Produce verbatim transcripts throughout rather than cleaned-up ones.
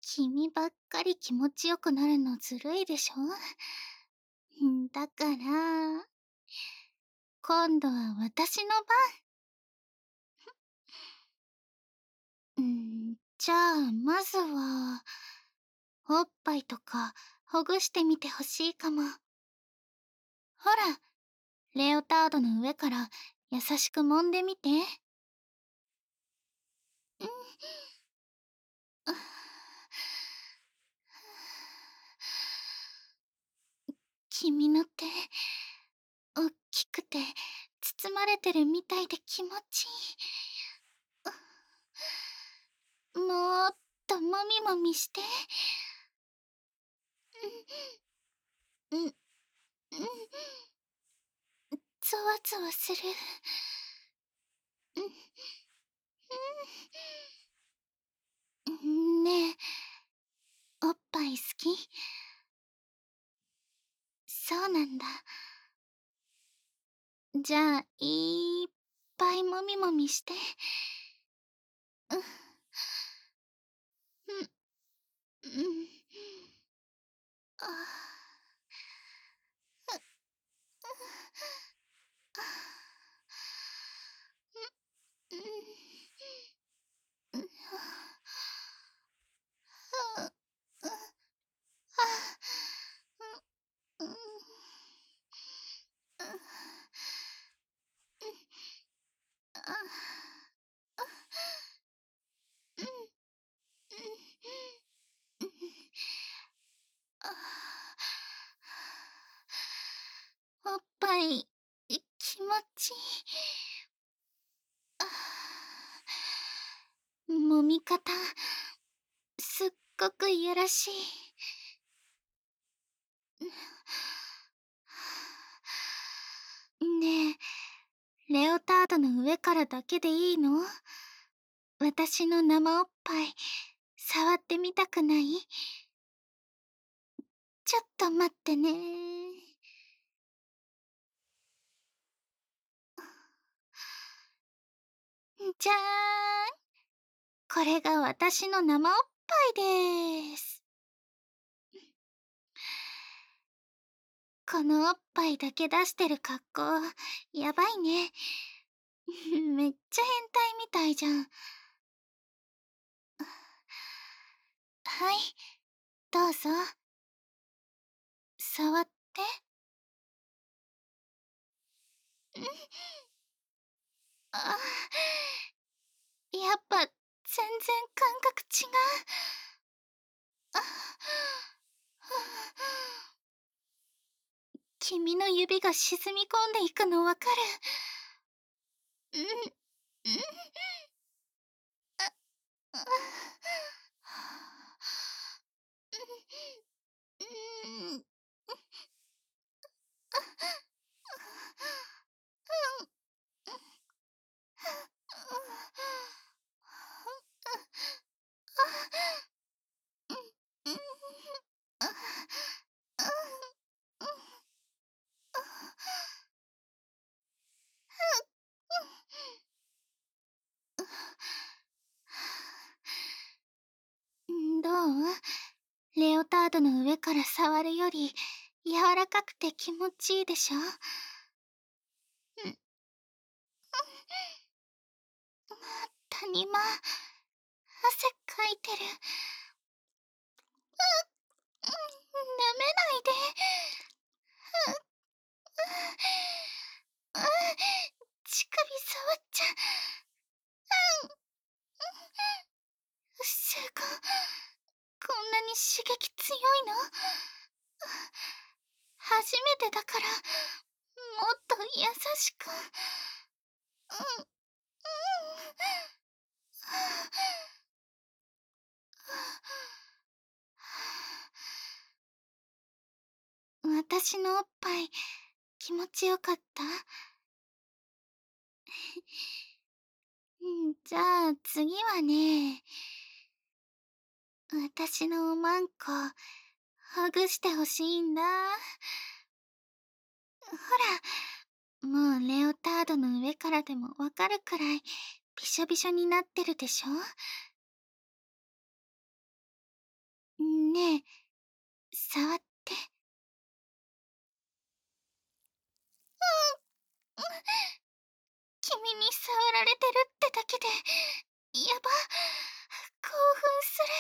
君ばっかり気持ちよくなるのずるいでしょ。んだから、今度は私の番。んじゃあ、まずは、おっぱいとかほぐしてみてほしいかも。ほら、レオタードの上から優しく揉んでみて。君の手、おっきくて包まれてるみたいで気持ちいい。もっともみもみして。うん、うん、ゾワゾワする。うん、ねえ、おっぱい好き？そうなんだ。じゃあ、いっぱいもみもみして。うん、うん、うん。あうん、うん、うん、うん、おっぱい、気持ちいい。揉み方、すっごくいやらしい。ねえ、レオタードの上からだけでいいの？私の生おっぱい、触ってみたくない？ちょっと待ってね。じゃーん！これが私の生おっぱいです。このおっぱいだけ出してる格好、やばいね。めっちゃ変態みたいじゃん。はい、どうぞ。触って。あ、やっぱ全然感覚違う。君の指が沈み込んでいくのわかる。うん、うん、うん、どう？レオタードの上から触るより柔らかくて気持ちいいでしょ？うん、谷間、汗かいてる。舐めないで。乳首触っちゃすごい。こんなに刺激強いの？初めてだから、もっと優しく。うん、私のおっぱい、気持ちよかった？うん、じゃあ次はね、私のおまんこ、ほぐしてほしいんだ。ほら、もうレオタードの上からでもわかるくらい、びしょびしょになってるでしょ？ 触って。うん、君に触られてるってだけでやば、興奮する。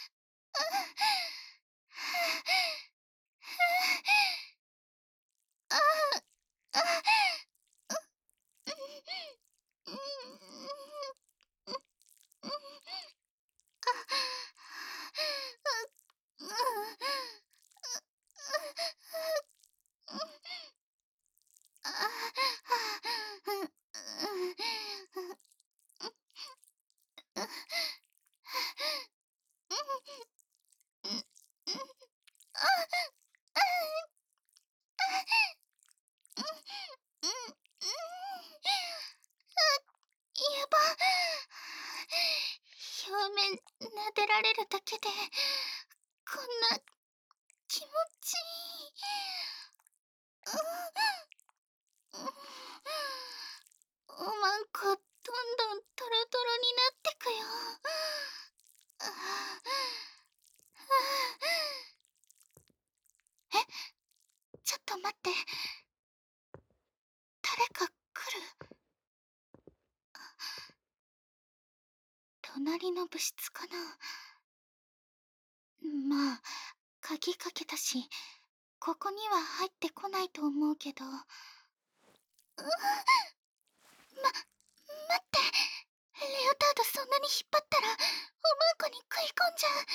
ああ、あ、うん、うん、やば、表面撫でられるだけでこんな気持ちいい。うん、おまんこどんどんトロトロになってくよ。ああ、え、ちょっと待って、誰か来る。隣の部室かな。まあ鍵かけたしここには入ってこないと思うけど。う、ま、待って、レオタードそんなに引っ張ったらおまんこに食い込んじゃう。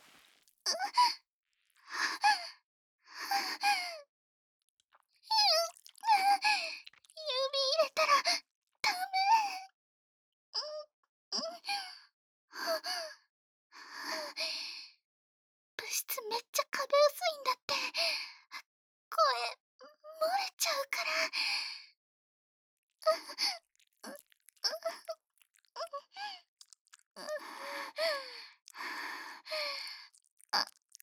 指入れたらダメ。部室めっちゃ壁薄いんだって。声漏れちゃうから。あ、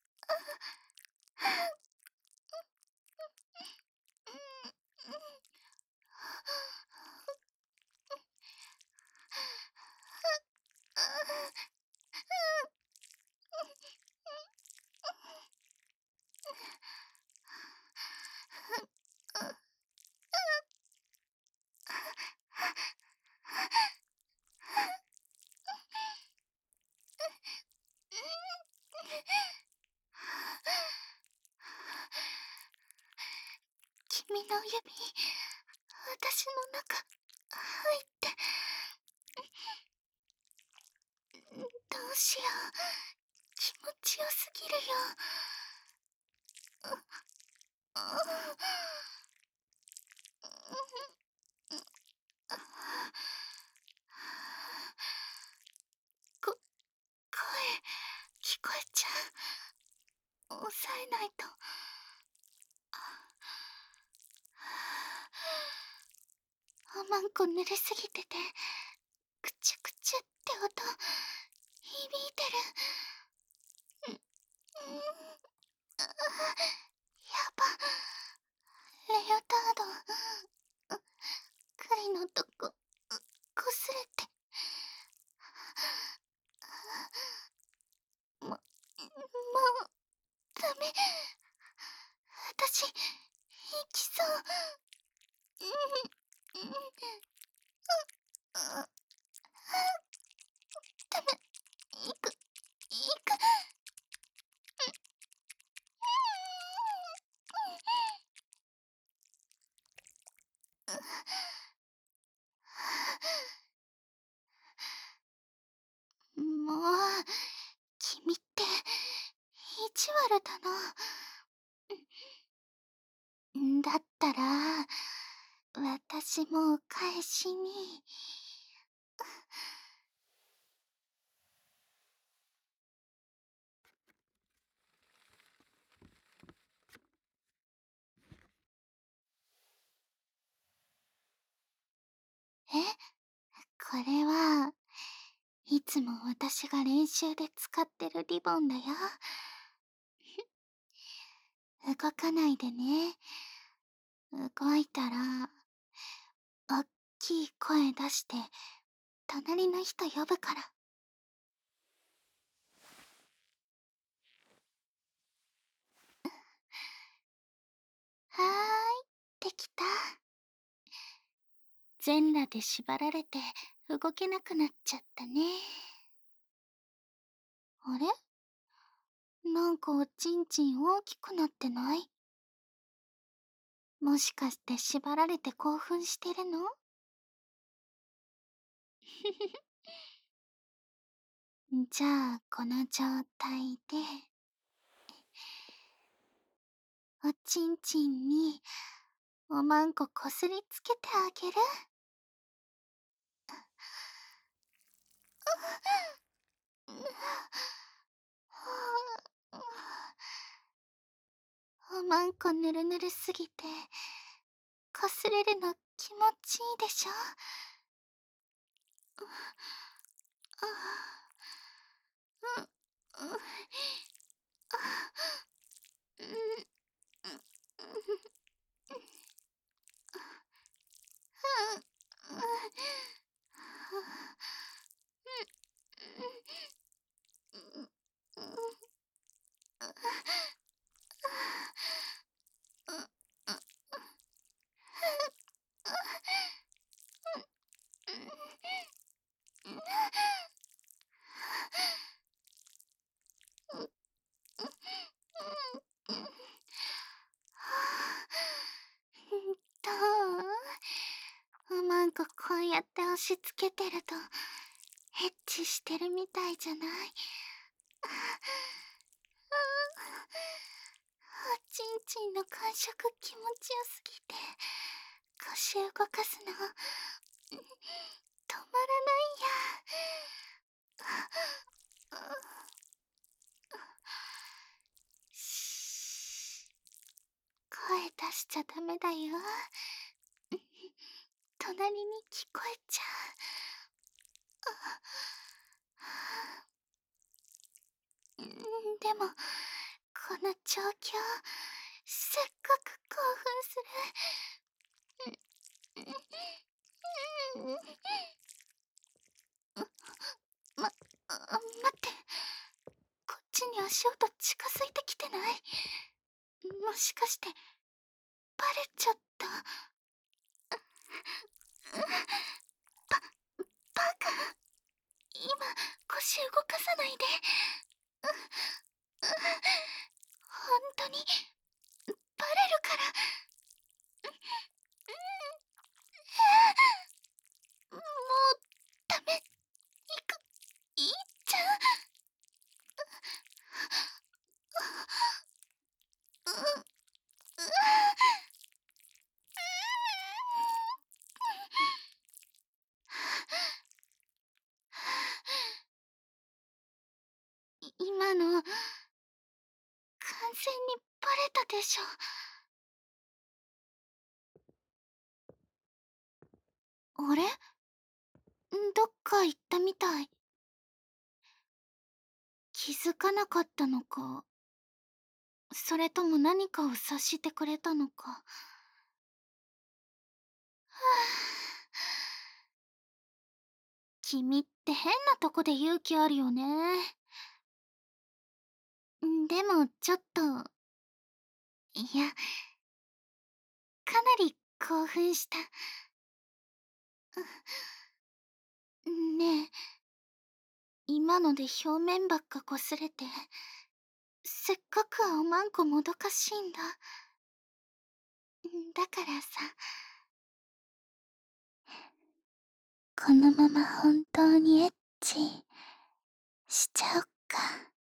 君の指、私の中入って。どうしよう、気持ちよすぎるよ。こ、声聞こえちゃう。抑えないと。おまんこ濡れすぎててくちゅくちゅって音響いてる。ん、ん、あ、やば、レオタード、栗のとここすれて。も、もうダメ、私行きそう。うん、うん、あ、ダメ、行く、行く。もう君って意地悪だな。だったら私もお返しに。え、これはいつも私が練習で使ってるリボンだよ。動かないでね。動いたらおっきい声出して隣の人呼ぶから。 きた。全裸で縛られて動けなくなっちゃったね。あれ、なんかおちんちん大きくなってない？もしかして縛られて興奮してるの？じゃあこの状態でおちんちんにおまんここすりつけてあげる。おまんこぬるぬるすぎてこすれるの気持ちいいでしょ？どう？おまんここうやって押し付けてるとエッチしてるみたいじゃない？おちんちんの感触気持ちよすぎて腰動かすの止まらないや。し声出しちゃダメだよ。隣に聞こえちゃう。でもこの状況すっごく興奮する。ま、待って、こっちに足音近づいてきてない？もしかしてバレちゃった？バ、バカ、今腰動かさないで。本当にバレるから。もうダメ。いく、いっちゃう。今の完全にバレたでしょ？あれ？どっか行ったみたい。気づかなかったのか、それとも何かを察してくれたのか。はぁ、君って変なとこで勇気あるよね。でもちょっと、いや、かなり興奮した。ねえ、今ので表面ばっか擦れて、せっかくおまんこもどかしいんだ。だからさ、このまま本当にエッチしちゃおっか。